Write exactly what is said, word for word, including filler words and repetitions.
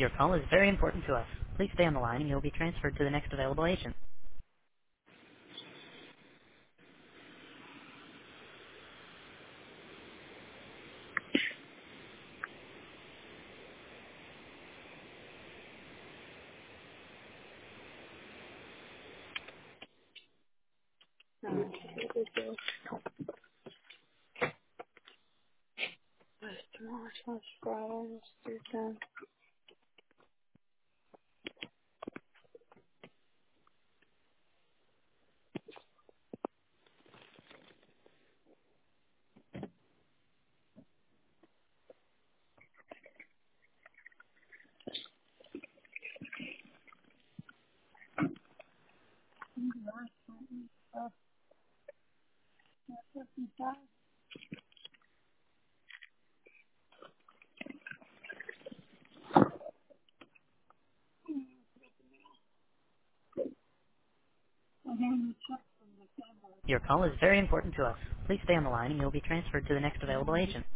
Your call is very important to us. Please stay on the line and you'll be transferred to the next available agent. Tomorrow, tomorrow's Friday, let's do that. Your call is very important to us. Please stay on the line and you'll be transferred to the next available agent.